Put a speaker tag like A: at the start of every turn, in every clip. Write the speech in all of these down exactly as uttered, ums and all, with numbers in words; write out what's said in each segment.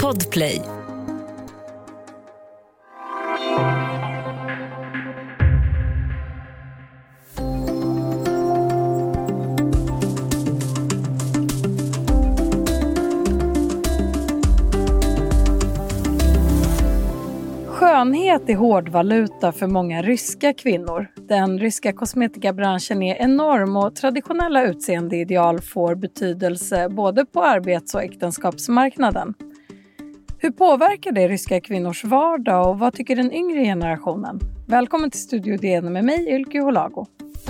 A: Podplay.
B: Skönhet är hårdvaluta för många ryska kvinnor. Den ryska kosmetikabranschen är enorm och traditionella utseendeideal får betydelse både på arbets- och äktenskapsmarknaden. Hur påverkar det ryska kvinnors vardag och vad tycker den yngre generationen? Välkommen till Studio D N med mig, Ylke Holago.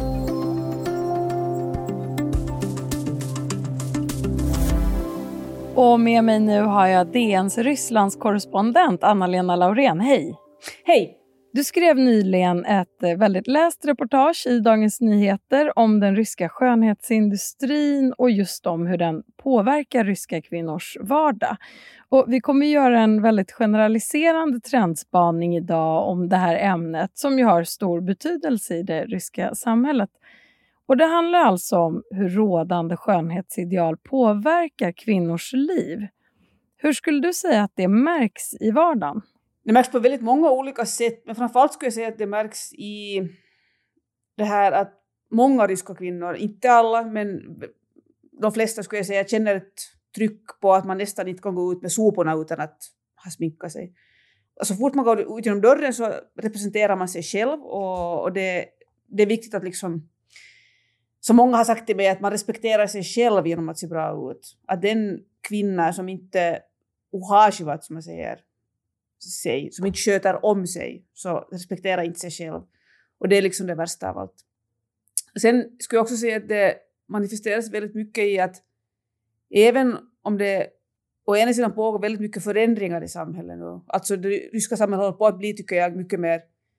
B: Och med mig nu har jag D N:s Rysslands korrespondent Anna-Lena Laurén. Hej!
C: Hej!
B: Du skrev nyligen ett väldigt läst reportage i Dagens Nyheter om den ryska skönhetsindustrin och just om hur den påverkar ryska kvinnors vardag. Och vi kommer göra en väldigt generaliserande trendspaning idag om det här ämnet som ju har stor betydelse i det ryska samhället. Och det handlar alltså om hur rådande skönhetsideal påverkar kvinnors liv. Hur skulle du säga att det märks i vardagen?
C: Det märks på väldigt många olika sätt, men framförallt skulle jag säga att det märks i det här att många ryska kvinnor, inte alla, men de flesta skulle jag säga känner ett tryck på att man nästan inte kan gå ut med soporna utan att ha sminkat sig. Och så fort man går ut genom dörren så representerar man sig själv och, och det, det är viktigt att liksom, som många har sagt till mig, att man respekterar sig själv genom att se bra ut. Att den kvinna som inte uhashivat, som man säger, sig, som inte sköter om sig, så respekterar inte sig själv. Och det är liksom det värsta av allt. Sen skulle jag också säga att det manifesteras väldigt mycket i att även om det å ena sidan pågår väldigt mycket förändringar i samhället nu. Alltså det ryska samhället håller på att bli, tycker jag, mycket mer,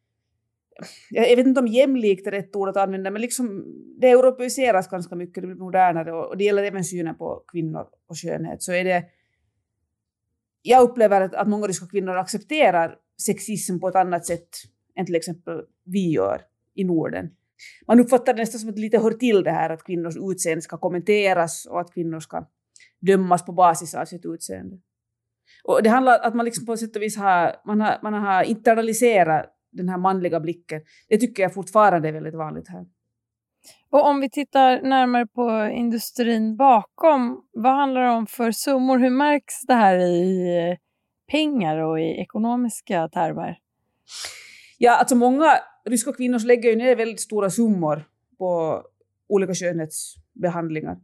C: jag vet inte om jämlikt är rätt ord att använda, men liksom det europeiseras ganska mycket, det blir modernare och det gäller även synen på kvinnor och skönhet. Så är det, jag upplever att, att många ryska kvinnor accepterar sexism på ett annat sätt än till exempel vi gör i Norden. Man uppfattar det nästan som att det lite hör till det här att kvinnors utseende ska kommenteras och att kvinnor ska dömas på basis av sitt utseende. Och det handlar om att man liksom på sätt och vis har, man har, man har internaliserat den här manliga blicken. Det tycker jag fortfarande är väldigt vanligt här.
B: Och om vi tittar närmare på industrin bakom, vad handlar det om för summor? Hur märks det här i pengar och i ekonomiska termer?
C: Ja, alltså många ryska kvinnor lägger ju ner väldigt stora summor på olika skönhetsbehandlingar.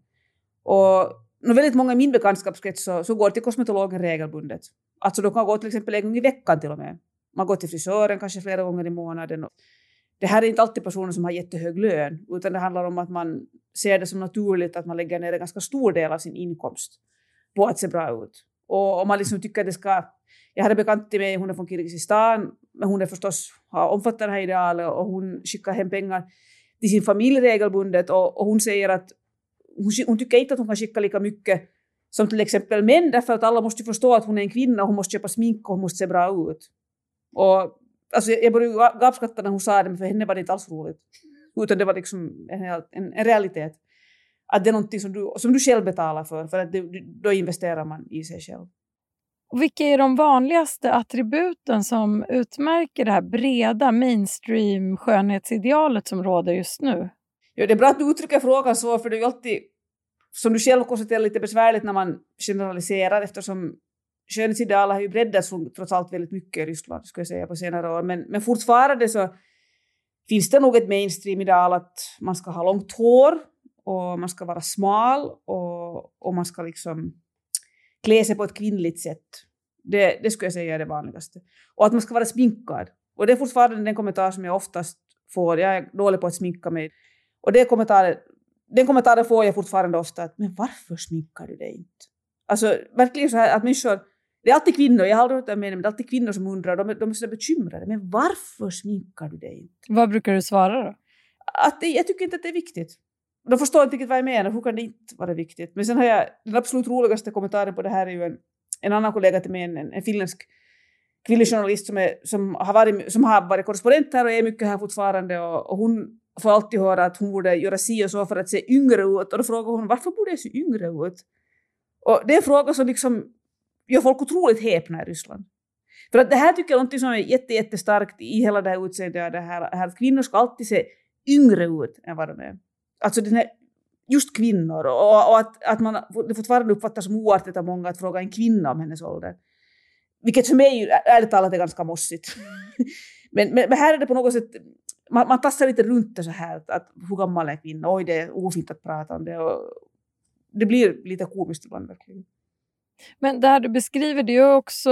C: Och väldigt många i min bekantskapskrets så, så går till kosmetologen regelbundet. Alltså de kan gå till exempel en gång i veckan till och med. Man går till frisören kanske flera gånger i månaden. Det här är inte alltid personer som har jättehög lön, utan det handlar om att man ser det som naturligt att man lägger ner en ganska stor del av sin inkomst på att se bra ut. Och om man liksom tycker att det ska... Jag hade bekant till mig, hon är från Kirgisistan, men hon är förstås, har omfattat det här idealet och hon skickar hem pengar till sin familj regelbundet och, och hon säger att hon, hon tycker inte att hon kan skicka lika mycket som till exempel män, därför att alla måste förstå att hon är en kvinna och hon måste köpa smink och hon måste se bra ut. Och alltså, jag började gapskratta när hon sa det, men för henne var det inte alls roligt. Utan det var liksom en, en, en realitet. Att det är någonting som du, som du själv betalar för, för att det, då investerar man i sig själv.
B: Och vilka är de vanligaste attributen som utmärker det här breda mainstream skönhetsidealet som råder just nu?
C: Ja, det är bra att du uttrycker frågan så, för det är ju alltid, som du själv konstaterar, lite besvärligt när man generaliserar, eftersom skönhetsideal har ju breddats trots allt väldigt mycket i Ryssland, skulle jag säga, på senare år. Men, men fortfarande så finns det nog ett mainstream-ideal att man ska ha långt hår och man ska vara smal och, och man ska liksom klä sig på ett kvinnligt sätt. Det, det skulle jag säga är det vanligaste. Och att man ska vara sminkad. Och det är fortfarande den kommentar som jag oftast får. Jag är dålig på att sminka mig. Och det kommentar, den kommentaren får jag fortfarande ofta. Att, men varför sminkar du dig inte? Alltså verkligen så här att människor, det är alltid kvinnor, jag har aldrig hört det med men det är alltid kvinnor som undrar, de är, de är så bekymrade. Men varför sminkar du dig inte?
B: Vad brukar du svara då?
C: Att det, jag tycker inte att det är viktigt. De förstår inte riktigt vad jag menar, hur kan det inte vara viktigt? Men sen har jag, den absolut roligaste kommentaren på det här är ju en, en annan kollega till mig, en, en finländsk kvinnlig journalist som, är, som, har varit, som har varit korrespondent här och är mycket här fortfarande. Och, och hon får alltid höra att hon borde göra si och så för att se yngre ut. Och då frågar hon, varför borde jag se yngre ut? Och det är en fråga som liksom gör folk otroligt häpna i Ryssland. För att det här tycker jag är något som är jätte, jättestarkt i hela det här utseendet. Det här, här att kvinnor ska alltid se yngre ut än vad de är. Alltså den här, just kvinnor. Och, och att, att man det fortfarande uppfattas som oartigt av många att fråga en kvinna om hennes ålder. Vilket för mig ärligt talat är ganska mossigt. men, men, men här är det på något sätt, man, man tassar lite runt det så här. Att, att hur gammal är kvinna? Oj, det är ofint att prata om det. Och det blir lite komiskt ibland verkligen.
B: Men det här du beskriver, det är ju också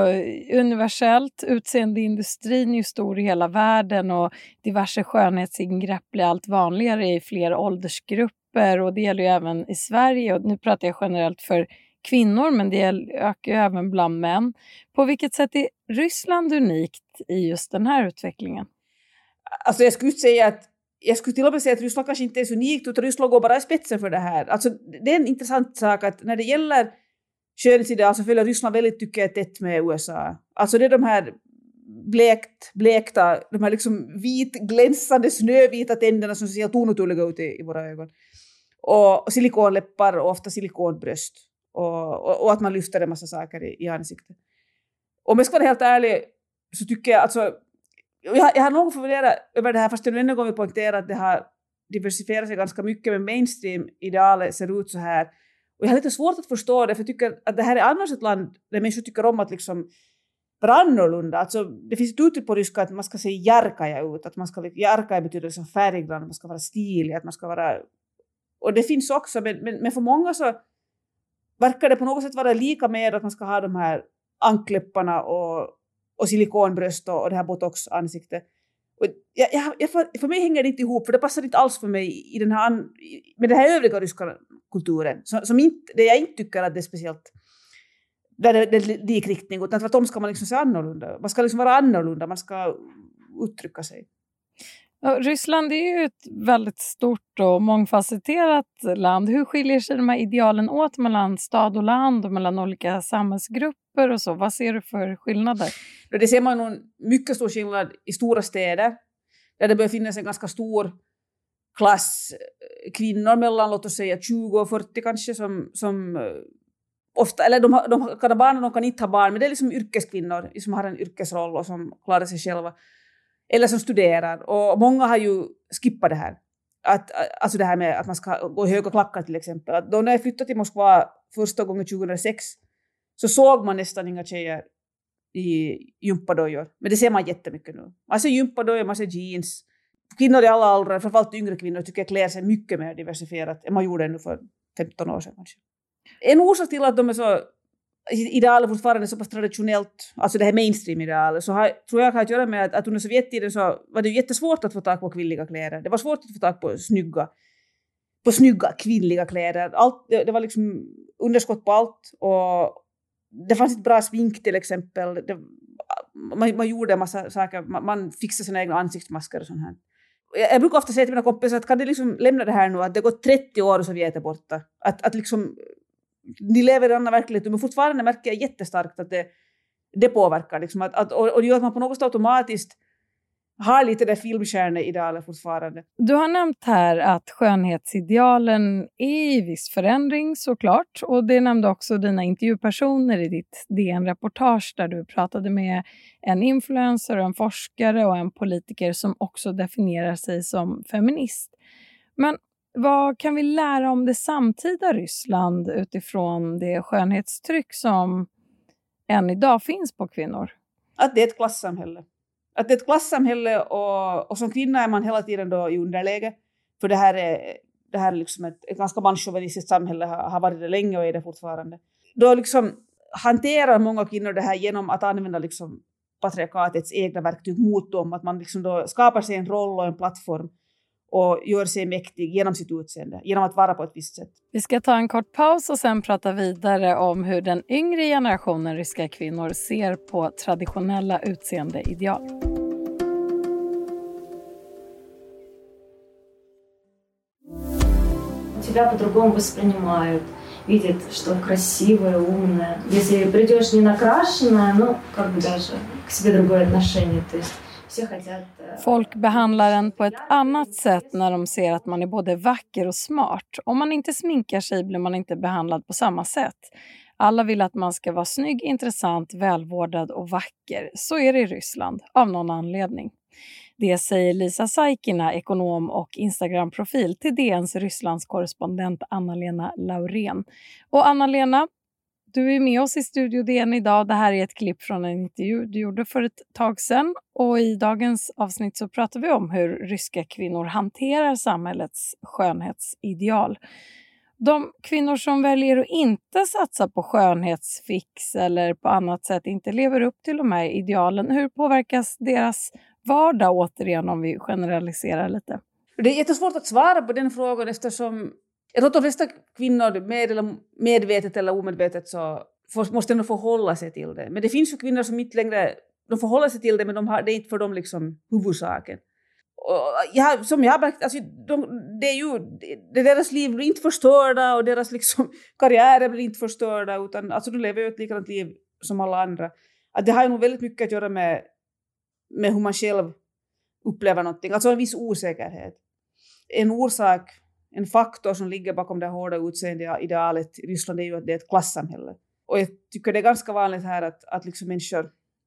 B: universellt. Utseendeindustrin är ju stor i hela världen och diverse skönhetsingrepp blir allt vanligare i fler åldersgrupper. Och det gäller ju även i Sverige. Och nu pratar jag generellt för kvinnor, men det ökar ju även bland män. På vilket sätt är Ryssland unikt i just den här utvecklingen?
C: Alltså jag skulle säga att Jag skulle till och med säga att Ryssland kanske inte är så unikt, utan Ryssland går bara i spetsen för det här. Alltså, det är en intressant sak att när det gäller skönhetsideal så följer Ryssland väldigt, tycker jag, tätt med U S A. Alltså det är de här blekt, blekta, de här liksom vit, glänsande, snövita tänderna som ser helt onaturliga ut i, i våra ögon. Och, och silikonläppar och ofta silikonbröst. Och, och, och att man lyfter en massa saker i, i ansiktet. Om jag ska vara helt ärlig så tycker jag, alltså, jag, jag har nog funderat över det här, fast jag ännu en gång vill poängtera att det har diversifierat sig ganska mycket, men mainstream-idealet ser ut så här. Och jag har lite svårt att förstå det, för jag tycker att det här är annars ett land där människor tycker om att liksom vara annorlunda. Alltså, det finns ett uttryck på ryska att man ska se järkaja ut, att man ska, järkaja betyder som färggrann, man ska vara stilig, att man ska vara... Och det finns också, men, men, men för många så verkar det på något sätt vara lika med att man ska ha de här ankläpparna och, och silikonbröst och, och det här botox-ansiktet. Och jag, jag, för mig hänger det inte ihop, för det passar inte alls för mig i den här, med den här övriga ryska kulturen. Som, som inte, det jag inte tycker att det är speciellt, där det, det är likriktning, utan tvärtom ska man liksom se annorlunda. Man ska liksom vara annorlunda, man ska uttrycka sig.
B: Ja, Ryssland är ju ett väldigt stort och mångfacetterat land. Hur skiljer sig de här idealen åt mellan stad och land och mellan olika samhällsgrupper och så? Vad ser du för skillnader?
C: Det ser man nog mycket stor skillnad i stora städer, där det börjar finnas en ganska stor klass kvinnor mellan, låt oss säga, tjugo och fyrtio kanske, som, som ofta, eller de, de kan ha barn och de kan inte ha barn, men det är liksom yrkeskvinnor som har en yrkesroll och som klarar sig själva. Eller som studerar. Och många har ju skippat det här. Att, alltså det här med att man ska gå i höga klackar till exempel. Att då när jag flyttade till Moskva första gången tjugohundrasex så såg man nästan inga tjejer i gympadojor. Men det ser man jättemycket nu. Man ser gympadojor, man ser jeans. Kvinnor i alla åldrar, framförallt yngre kvinnor, tycker jag klär sig mycket mer diversifierat än man gjorde ännu för femton år sedan kanske. En orsak till att de är så idealet fortfarande så pass traditionellt, alltså det här mainstream-idealet, så har, tror jag har att göra med att, att under Sovjettiden så var det jättesvårt att få tag på kvinnliga kläder. Det var svårt att få tag på snygga, på snygga kvinnliga kläder. Allt, det, det var liksom underskott på allt, och det fanns ett bra smink till exempel. Det, man, man gjorde en massa saker, man, man fixade sina egna ansiktsmasker och sånt här. Jag, jag brukar ofta säga till mina kompisar att kan det liksom lämna det här nu, att det går trettio år och Sovjet är borta. Att, att liksom de lever i annan verklighet, men fortfarande märker jag jättestarkt att det, det påverkar. Liksom, att, att, och, och det gör att man på något sätt automatiskt har lite det filmstjärneidealet fortfarande.
B: Du har nämnt här att skönhetsidealen är i viss förändring såklart. Och det nämnde också dina intervjupersoner i ditt D N-reportage där du pratade med en influencer, en forskare och en politiker som också definierar sig som feminist. Men vad kan vi lära om det samtida Ryssland utifrån det skönhetstryck som än idag finns på kvinnor?
C: Att det är ett klassamhälle. Att det är ett klassamhälle och, och som kvinna är man hela tiden då i underläge. För det här är, det här är liksom ett, ett ganska manschauvinistiskt samhälle, har, har varit det länge och är det fortfarande. Då liksom hanterar många kvinnor det här genom att använda liksom patriarkatets egna verktyg mot dem. Att man liksom då skapar sig en roll och en plattform och gör sig mäktig genom sitt utseende, genom att vara på ett visst sätt.
B: Vi ska ta en kort paus och sen prata vidare om hur den yngre generationen ryska kvinnor ser på traditionella utseendeideal.
A: Тебя по-другому воспринимают, видят, что красивая, умная. Если придешь не накрашенная, ну, как бы даже к себе другое отношение, то есть
B: folk behandlar en på ett annat sätt när de ser att man är både vacker och smart. Om man inte sminkar sig blir man inte behandlad på samma sätt. Alla vill att man ska vara snygg, intressant, välvårdad och vacker. Så är det i Ryssland, av någon anledning. Det säger Lisa Saikina, ekonom och Instagram-profil, till D N:s Rysslandskorrespondent Anna-Lena Laurén. Och Anna-Lena, du är med oss i Studio D N idag. Det här är ett klipp från en intervju du gjorde för ett tag sedan. Och i dagens avsnitt så pratar vi om hur ryska kvinnor hanterar samhällets skönhetsideal. De kvinnor som väljer att inte satsa på skönhetsfix eller på annat sätt inte lever upp till de här idealen. Hur påverkas deras vardag återigen om vi generaliserar lite?
C: Det är jättesvårt att svara på den frågan eftersom jag tror att de flesta kvinnor med eller medvetet eller omedvetet så får, måste ändå förhålla sig till det. Men det finns ju kvinnor som inte längre de förhåller sig till det men de har, det är inte för dem liksom huvudsaken. Och jag, som jag har märkt, alltså, de, det är ju det, deras liv blir inte förstörda och deras liksom, karriärer blir inte förstörda utan alltså, de lever ju ett likadant liv som alla andra. Att det har ju nog väldigt mycket att göra med, med hur man själv upplever någonting. Alltså en viss osäkerhet. En orsak, en faktor som ligger bakom det hårda utseendeidealet i Ryssland är ju att det är ett klassamhälle. Och jag tycker det är ganska vanligt här att, att liksom människor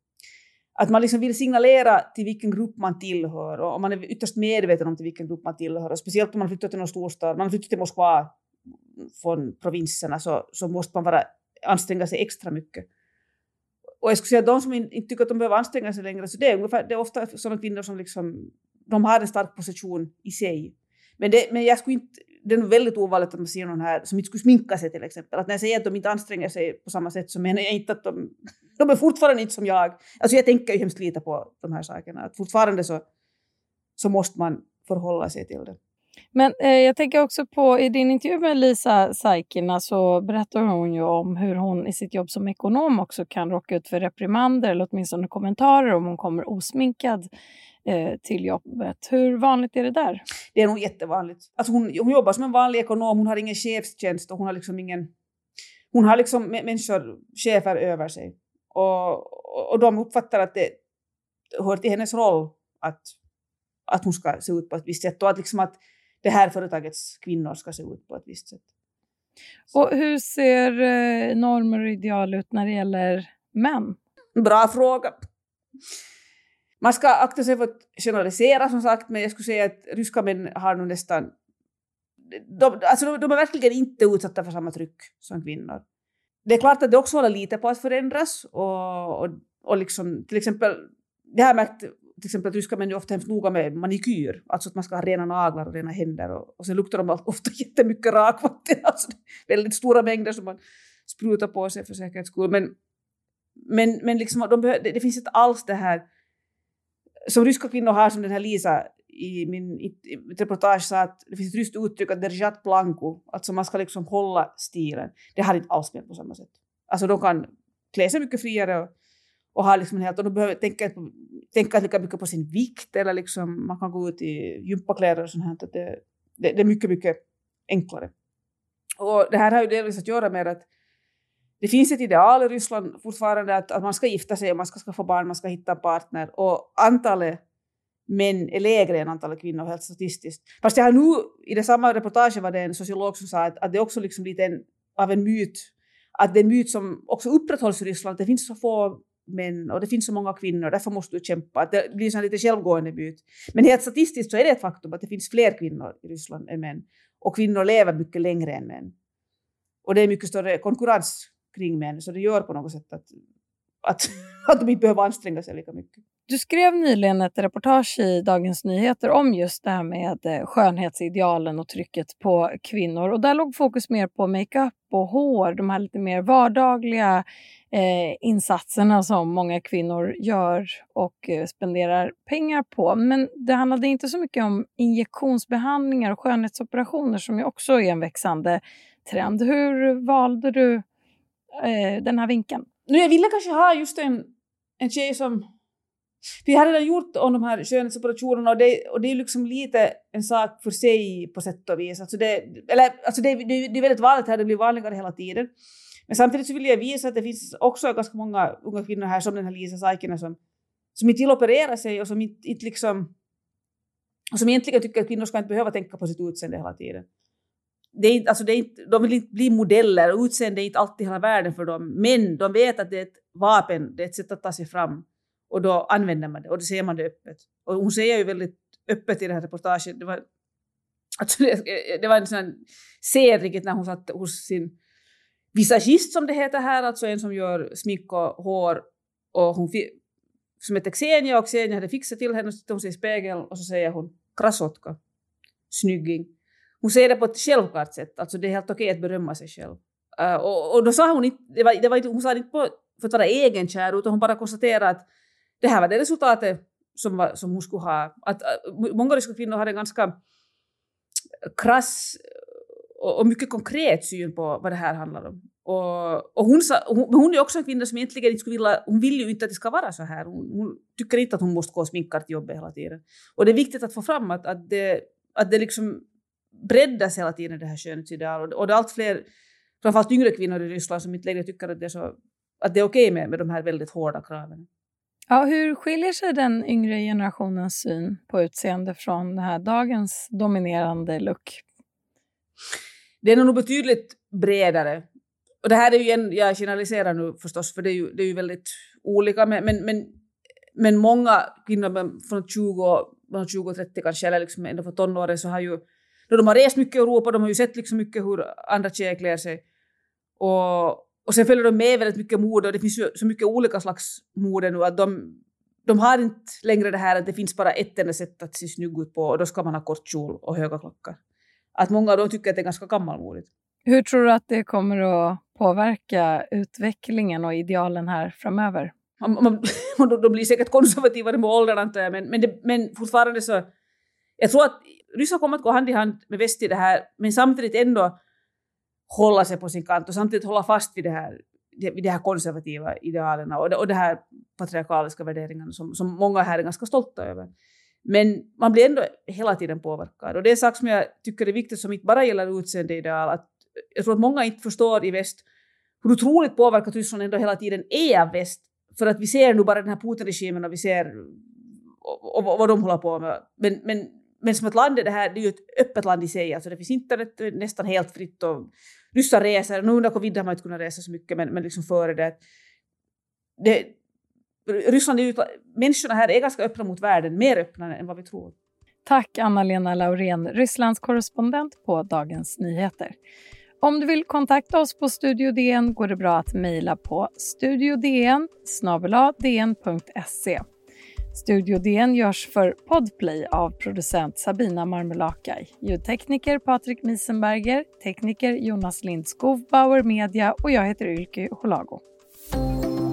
C: att man liksom vill signalera till vilken grupp man tillhör och man är ytterst medveten om till vilken grupp man tillhör. Och speciellt om man flyttar till någon storstad, man flyttar till Moskva från provinserna så, så måste man bara anstränga sig extra mycket. Och jag skulle säga att de som inte tycker att de behöver anstränga sig längre så det är, ungefär, det är ofta sådana kvinnor som liksom, de har en stark position i sig. Men, det, men jag skulle inte, det är väldigt ovanligt att man ser någon här som inte skulle sminka sig till exempel. Att när jag säger att de inte anstränger sig på samma sätt så menar jag inte att de, de är fortfarande inte som jag. Alltså jag tänker ju hemskt lite på de här sakerna. Att fortfarande så, så måste man förhålla sig till det.
B: Men eh, jag tänker också på, i din intervju med Lisa Saikina så berättar hon ju om hur hon i sitt jobb som ekonom också kan råka ut för reprimander eller åtminstone kommentarer om hon kommer osminkad eh, till jobbet. Hur vanligt är det där?
C: Det är nog jättevanligt. Alltså hon, hon jobbar som en vanlig ekonom, hon har ingen chefstjänst och hon har liksom ingen, hon har liksom människor, chefer över sig. Och, och de uppfattar att det hör till hennes roll att, att hon ska se ut på ett visst sätt och att liksom att det här företagets kvinnor ska se ut på ett visst sätt. Så.
B: Och hur ser eh, normer och ideal ut när det gäller män?
C: Bra fråga. Man ska akta sig för att generalisera som sagt, men jag skulle säga att ryska män har nog nästan de, alltså de, de är verkligen inte utsatta för samma tryck som kvinnor. Det är klart att det också håller lite på att förändras och, och, och liksom, till exempel, det här märkt till exempel att ryska män är ofta hemskt noga med manikyr, alltså att man ska ha rena naglar och rena händer och, och sen luktar de ofta jättemycket rakvatten, alltså väldigt stora mängder som man sprutar på sig för säkerhets skull. Men, men, men liksom, de behöver, det, det finns inte alls det här som ryska kvinnor har, som den här Lisa i min i, i reportage sa att det finns ett ryskt uttryck att держat planko, alltså man ska liksom hålla stilen. Det har inte alls med på samma sätt. Alltså de kan klä sig mycket friare och, och ha liksom en helt, och de behöver tänka, tänka lika mycket på sin vikt eller liksom man kan gå ut i gympakläder och sånt här. Att det, det, det är mycket, mycket enklare. Och det här har ju delvis att göra med att det finns ett ideal i Ryssland fortfarande att, att man ska gifta sig och man ska skaffa barn, man ska hitta en partner. Och antalet män är lägre än antalet kvinnor helt statistiskt. Fast jag har nu, i det samma reportage var det en sociolog som sa att, att det är också liksom lite en, av en myt. Att det är en myt som också upprätthålls i Ryssland. Det finns så få män och det finns så många kvinnor. Därför måste du kämpa. Att det blir en lite självgående myt. Men helt statistiskt så är det ett faktum att det finns fler kvinnor i Ryssland än män. Och kvinnor lever mycket längre än män. Och det är mycket större konkurrens kring män, så det gör på något sätt att, att, att de inte behöver anstränga sig lika mycket.
B: Du skrev nyligen ett reportage i Dagens Nyheter om just det här med skönhetsidealen och trycket på kvinnor. Och där låg fokus mer på makeup och hår, de här lite mer vardagliga eh, insatserna som många kvinnor gör och eh, spenderar pengar på. Men det handlade inte så mycket om injektionsbehandlingar och skönhetsoperationer som ju också är en växande trend. Hur valde du eh, den här vinkeln?
C: Nu, jag ville kanske ha just en, en tjej som... Vi har redan gjort om de här skönhetsoperationerna och det, och det är liksom lite en sak för sig på sätt och vis. Alltså det, eller, alltså det, det, det är väldigt vanligt här, det blir vanligare hela tiden. Men samtidigt så vill jag visa att det finns också ganska många unga kvinnor här som den här Lisa Saikina som, som inte vill operera sig och som inte, inte liksom... Och som egentligen tycker att kvinnor ska inte behöva tänka på sitt utseende hela tiden. det är inte, alltså det är inte, de vill inte bli modeller, utseende är inte alltid hela världen för dem, men de vet att det är ett vapen, det är ett sätt att ta sig fram, och då använder man det, och då ser man det öppet. Och hon säger ju väldigt öppet i det här reportaget, det var, alltså det, det var en sån serie när hon satt hos sin visagist, som det heter här, alltså en som gör smink och hår, och hon fick, som heter Xenia, och Xenia hade fixat till henne, och så tittar hon sig i spegeln och så säger hon krasotka, snygging. Hon säger det på ett självklart sätt, alltså det är helt okej att berömma sig själv. Uh, och, och då sa hon inte, det var, det var inte, hon sa det inte på, för att vara egenkär, utan hon bara konstaterade att det här var det resultatet som, var, som hon skulle ha. Att, uh, många ryska kvinnor hade en ganska krass och, och mycket konkret syn på vad det här handlar om. Och, och hon, sa, hon, hon är också en kvinna som egentligen inte skulle vilja, hon vill ju inte att det ska vara så här. Hon, hon tycker inte att hon måste gå och sminka till jobbet hela tiden. Och det är viktigt att få fram att, att, det, att det liksom breddas hela tiden, det här skönhetsideal. Och, och det är allt fler, framförallt yngre kvinnor i Ryssland, som inte längre tycker att det är, så, att det är okej med, med de här väldigt hårda kraven.
B: Ja, hur skiljer sig den yngre generationens syn på utseende från den här dagens dominerande look?
C: Det är nog betydligt bredare. Och det här är ju en, jag generaliserar nu förstås, för det är ju, det är ju väldigt olika, men, men, men, men många kvinnor från tjugo trettio kanske, eller liksom ändå för tonåren, så har ju, då de har rest mycket i Europa, de har ju sett liksom mycket hur andra tjejer klär sig. Och, och sen följer de med väldigt mycket mode, och det finns ju så mycket olika slags mode nu, att de, de har inte längre det här att det finns bara ett enda sätt att se snygg ut på, och då ska man ha kort kjol och höga klockor. Att många av dem tycker att det är ganska gammalmodigt.
B: Hur tror du att det kommer att påverka utvecklingen och idealen här framöver?
C: Man, man, de blir säkert konservativare med åldern, antar jag, men, men, det, men fortfarande så, jag tror att Ryssland kommer att gå hand i hand med väst i det här, men samtidigt ändå hålla sig på sin kant och samtidigt hålla fast vid det här, vid det här konservativa idealerna och det, och det här patriarkaliska värderingarna som, som många här är ganska stolta över. Men man blir ändå hela tiden påverkad, och det är en sak som jag tycker är viktigt, som inte bara gäller utseendeideal, att jag tror att många inte förstår i väst hur otroligt påverkat Ryssland ändå hela tiden är av väst, för att vi ser nu bara den här Putin-regimen och vi ser och, och, och vad de håller på med. Men, men, men som ett land är det här, det är ju ett öppet land i sig, alltså det finns internet nästan helt fritt och ryssar reser, nu under covid har man inte kunnat resa så mycket, men, men liksom före det, det Ryssland är ju, människorna här är ganska öppna mot världen, mer öppna än vad vi tror.
B: Tack Anna-Lena Laurén, Rysslands korrespondent på Dagens Nyheter. Om du vill kontakta oss på Studio D N går det bra att mejla på studiodn snabel-a dn punkt se. Studio D N görs för Podplay av producent Sabina Marmelakai, ljudtekniker Patrik Miesenberger, tekniker Jonas Lindskov, Bauer Media och jag heter Ylke Holago.